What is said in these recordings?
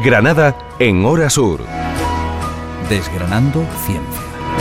Granada en Hora Sur. Desgranando ciencia.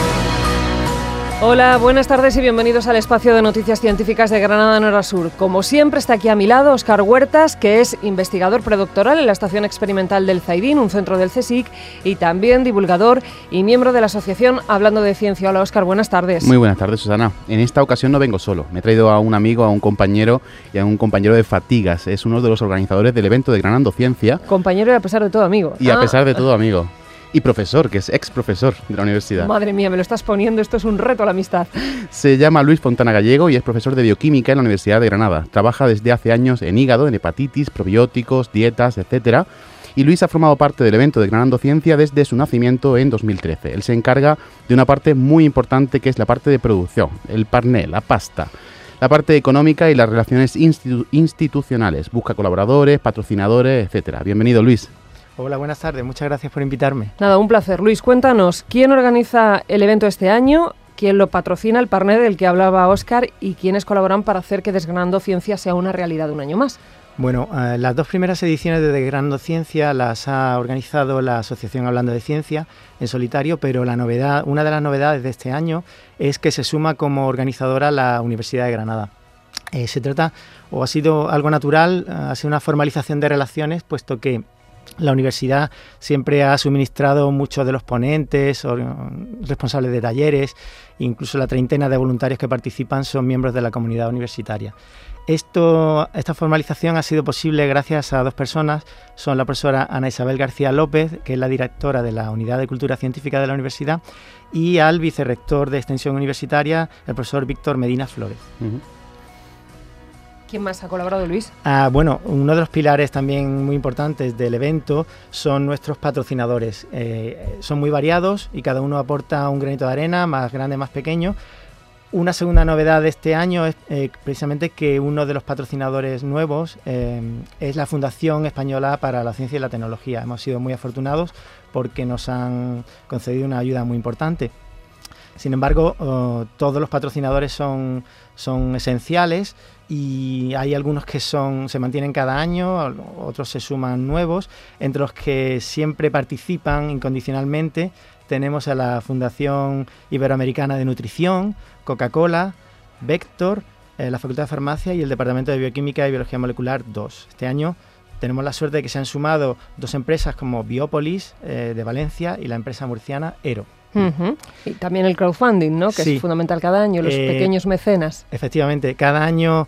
Hola, buenas tardes y bienvenidos al espacio de noticias científicas de Granada en Hora Sur. Como siempre está aquí a mi lado Óscar Huertas, que es investigador predoctoral en la Estación Experimental del Zaidín, un centro del CSIC, y también divulgador y miembro de la asociación Hablando de Ciencia. Hola Óscar, buenas tardes. Muy buenas tardes, Susana. En esta ocasión no vengo solo, me he traído a un amigo, a un compañero y a un compañero de fatigas. Es uno de los organizadores del evento de Desgranando Ciencia. Compañero y a pesar de todo amigo. Y a pesar de todo amigo. Y profesor, que es ex profesor de la universidad. Madre mía, me lo estás poniendo, esto es un reto a la amistad. Se llama Luis Fontana Gallego y es profesor de bioquímica en la Universidad de Granada. Trabaja desde hace años en hígado, en hepatitis, probióticos, dietas, etcétera. Y Luis ha formado parte del evento de Desgranando Ciencia desde su nacimiento en 2013. Él se encarga de una parte muy importante que es la parte de producción, el parné, la pasta. La parte económica y las relaciones institucionales. Busca colaboradores, patrocinadores, etcétera. Bienvenido, Luis. Hola, buenas tardes. Muchas gracias por invitarme. Nada, un placer. Luis, cuéntanos, ¿quién organiza el evento este año? ¿Quién lo patrocina, el parné del que hablaba Óscar? ¿Y quiénes colaboran para hacer que Desgranando Ciencia sea una realidad un año más? Bueno, las dos primeras ediciones de Desgranando Ciencia las ha organizado la Asociación Hablando de Ciencia en solitario, pero una de las novedades de este año es que se suma como organizadora la Universidad de Granada. Se trata, o ha sido algo natural, ha sido una formalización de relaciones, puesto que la universidad siempre ha suministrado muchos de los ponentes o responsables de talleres, incluso la treintena de voluntarios que participan son miembros de la comunidad universitaria. Esta formalización ha sido posible gracias a dos personas, son la profesora Ana Isabel García López, que es la directora de la Unidad de Cultura Científica de la universidad, y al vicerrector de Extensión Universitaria, el profesor Víctor Medina Flores. Uh-huh. ¿Quién más ha colaborado, Luis? Bueno, uno de los pilares también muy importantes del evento son nuestros patrocinadores. Son muy variados y cada uno aporta un granito de arena, más grande, más pequeño. Una segunda novedad de este año es precisamente que uno de los patrocinadores nuevos es la Fundación Española para la Ciencia y la Tecnología. Hemos sido muy afortunados porque nos han concedido una ayuda muy importante. Sin embargo, todos los patrocinadores son esenciales y hay algunos que se mantienen cada año, otros se suman nuevos. Entre los que siempre participan incondicionalmente tenemos a la Fundación Iberoamericana de Nutrición, Coca-Cola, Vector, la Facultad de Farmacia y el Departamento de Bioquímica y Biología Molecular 2. Este año tenemos la suerte de que se han sumado dos empresas como Biopolis de Valencia y la empresa murciana Ero. Uh-huh. Y también el crowdfunding, ¿no? Que sí, es fundamental cada año, los pequeños mecenas. Efectivamente, cada año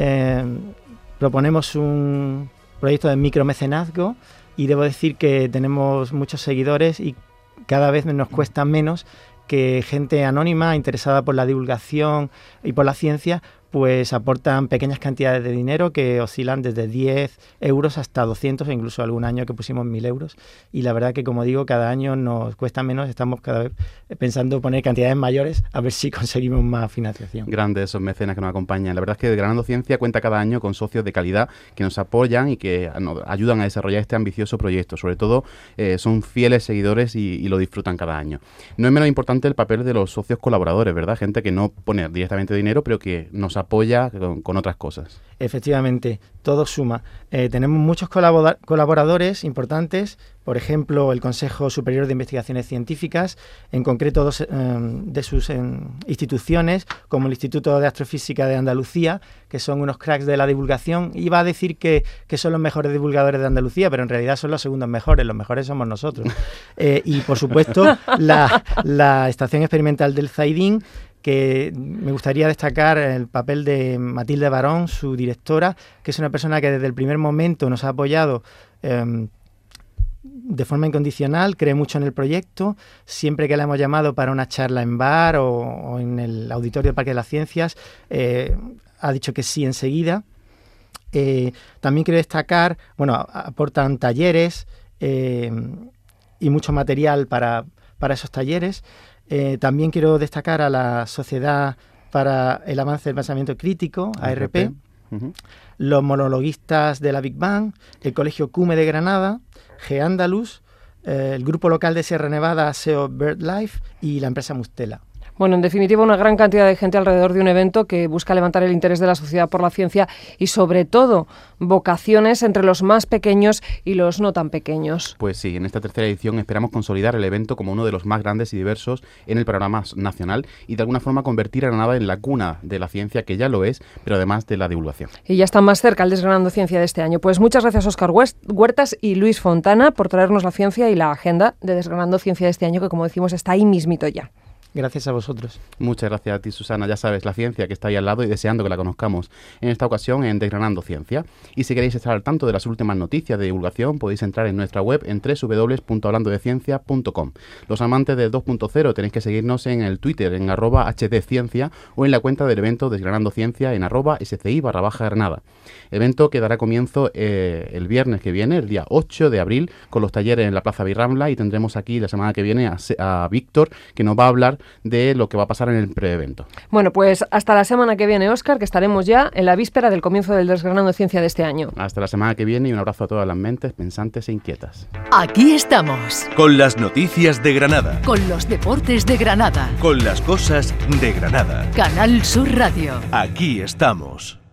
proponemos un proyecto de micromecenazgo y debo decir que tenemos muchos seguidores y cada vez nos cuesta menos que gente anónima interesada por la divulgación y por la ciencia pues aportan pequeñas cantidades de dinero que oscilan desde 10 euros hasta 200 e incluso algún año que pusimos 1.000 euros. Y la verdad que, como digo, cada año nos cuesta menos, estamos cada vez pensando poner cantidades mayores a ver si conseguimos más financiación. Grandes esos mecenas que nos acompañan. La verdad es que Desgranando Ciencia cuenta cada año con socios de calidad que nos apoyan y que nos ayudan a desarrollar este ambicioso proyecto. Sobre todo son fieles seguidores y lo disfrutan cada año. No es menos importante el papel de los socios colaboradores, ¿verdad? Gente que no pone directamente dinero, pero que nos apoya con otras cosas. Efectivamente, todo suma. Tenemos muchos colaboradores importantes, por ejemplo, el Consejo Superior de Investigaciones Científicas, en concreto dos de sus instituciones, como el Instituto de Astrofísica de Andalucía, que son unos cracks de la divulgación. Iba a decir que son los mejores divulgadores de Andalucía, pero en realidad son los segundos mejores, los mejores somos nosotros. Y, por supuesto, la Estación Experimental del Zaidín, que me gustaría destacar el papel de Matilde Barón, su directora, que es una persona que desde el primer momento nos ha apoyado de forma incondicional, cree mucho en el proyecto. Siempre que la hemos llamado para una charla en bar o en el auditorio del Parque de las Ciencias, ha dicho que sí enseguida. También quiero destacar, aportan talleres y mucho material para esos talleres. También quiero destacar a la Sociedad para el Avance del Pensamiento Crítico, ARP, uh-huh. Los monologuistas de la Big Bang, el Colegio CUME de Granada, G-Andalus, el grupo local de Sierra Nevada, SEO BirdLife y la empresa Mustela. Bueno, en definitiva, una gran cantidad de gente alrededor de un evento que busca levantar el interés de la sociedad por la ciencia y, sobre todo, vocaciones entre los más pequeños y los no tan pequeños. Pues sí, en esta tercera edición esperamos consolidar el evento como uno de los más grandes y diversos en el panorama nacional y de alguna forma convertir a Granada en la cuna de la ciencia, que ya lo es, pero además de la divulgación. Y ya está más cerca el Desgranando Ciencia de este año. Pues muchas gracias, Óscar Huertas y Luis Fontana, por traernos la ciencia y la agenda de Desgranando Ciencia de este año, que, como decimos, está ahí mismito ya. Gracias a vosotros. Muchas gracias a ti, Susana. Ya sabes, la ciencia que está ahí al lado y deseando que la conozcamos. En esta ocasión en Desgranando Ciencia. Y si queréis estar al tanto de las últimas noticias de divulgación, podéis entrar en nuestra web en www.hablandodeciencia.com. Los amantes del 2.0 tenéis que seguirnos en el Twitter en @hdciencia o en la cuenta del evento Desgranando Ciencia en @sci_Granada. Evento que dará comienzo el viernes que viene, el día 8 de abril, con los talleres en la Plaza Birrambla, y tendremos aquí la semana que viene a Víctor, que nos va a hablar de lo que va a pasar en el preevento. Bueno, pues hasta la semana que viene, Óscar, que estaremos ya en la víspera del comienzo del Desgranando Ciencia de este año. Hasta la semana que viene y un abrazo a todas las mentes pensantes e inquietas. Aquí estamos. Con las noticias de Granada. Con los deportes de Granada. Con las cosas de Granada. Canal Sur Radio. Aquí estamos.